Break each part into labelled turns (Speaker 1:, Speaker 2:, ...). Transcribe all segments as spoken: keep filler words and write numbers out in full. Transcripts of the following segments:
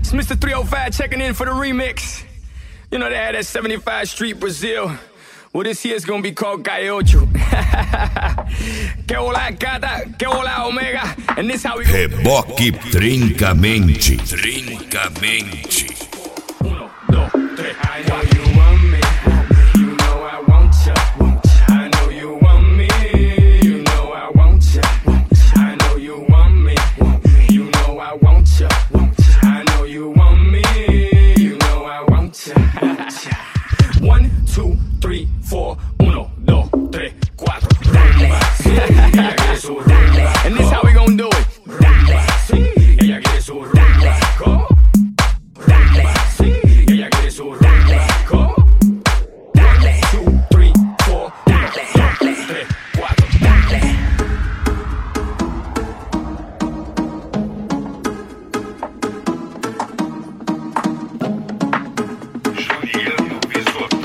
Speaker 1: It's Mister three oh five checking in for the remix. You know they had that seventy-five Street Brazil. Well, this here's gonna be called Gaiocho. Que olá, gata, que olá, omega. And this how we go.
Speaker 2: Reboque trincamente. Trincamente.
Speaker 1: Uno, dos, tres. I know you want me. You know I want ya. I know you want me. You know I want ya. I know you want me. You know I want ya. I know you want me. You know I want ya. One, two, three, four. Uno, dos, tres, cuatro. And this how we gon' do it. Ella quiere su rumba. ¿Cómo? Ella quiere su rumba. ¿Cómo? One, two, three, four. Uno, dos, tres, cuatro.
Speaker 2: Juliano Bisotto.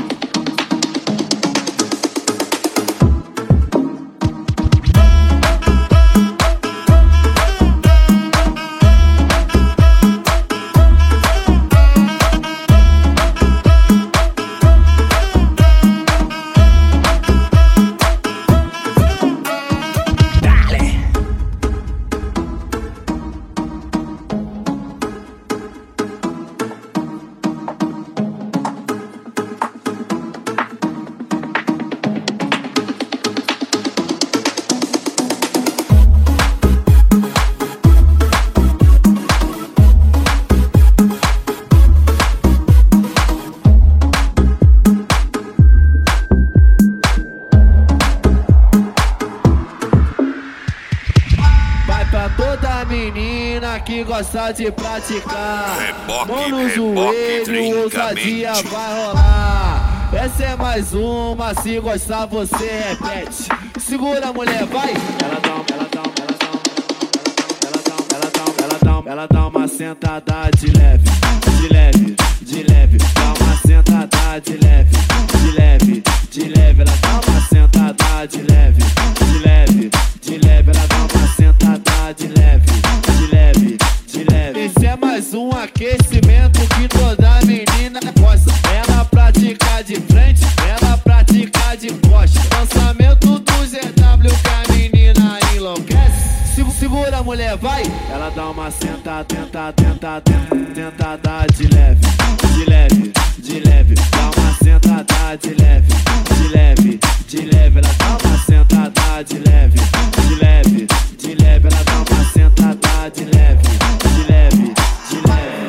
Speaker 3: Toda menina que gosta de praticar,
Speaker 2: Reboque,
Speaker 3: mão no
Speaker 2: reboque,
Speaker 3: joelho, ousadia
Speaker 2: trincamente.
Speaker 3: vai rolar. Essa é mais uma, se gostar você repete. Segura a mulher, vai. Ela dá, ela dá, ela dá, ela dá, ela dá, ela dá, ela dá uma sentada de leve, de leve, de leve. Dá uma sentada de leve, de leve, de leve. Ela dá uma sentada de leve, de leve, de leve. Ela dá uma sentada de leve, de leve, de leve. Esse é mais um aquecimento que toda menina gosta. Ela pratica de frente, ela pratica de costa. Lançamento do Z W que a menina enlouquece. Segura a mulher, vai. Ela dá uma sentada, tenta, tenta, tenta, tentada de leve, de leve, de leve. Dá uma sentada de leve, de leve, de leve. Ela dá uma sentada de leve, de leve, de leve. Ela dá uma sentada de leve, de leve, de leve.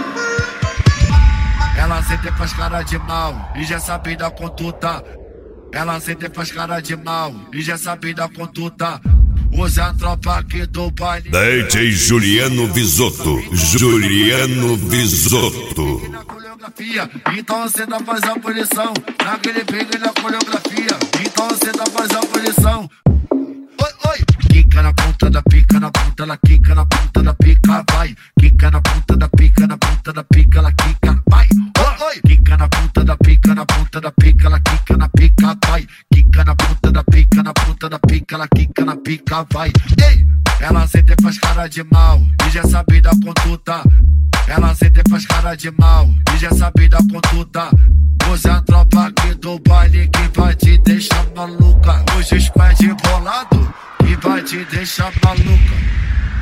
Speaker 4: Ela sente e faz cara de mal e já sabe da conduta. Ela sente e faz cara de mal e já sabe da conduta. Usa a tropa aqui do baile.
Speaker 2: D J Juliano Bisotto. Juliano Bisotto.
Speaker 4: Na coreografia, então você dá faz a posição. Naquele pique na coreografia, então você dá faz a posição. Oi, oi. Quica na ponta da pica, na ponta, ela quica na ponta da pica, vai. Quica na ponta da pica, na ponta da pica, ela quica, vai. Oi, oi. Quica na ponta da pica, na ponta da pica, ela quica na pica, vai. Quica na ponta da pica, na ponta da pica, ela quica na pica, vai. Ei! Ela sente e faz cara de mal e já sabe da conduta. Ela sente e faz cara de mal e já sabe da conduta. Usa a tropa aqui do baile que vai te deixar maluca. Hoje os pés de bolado que vai te deixar maluca.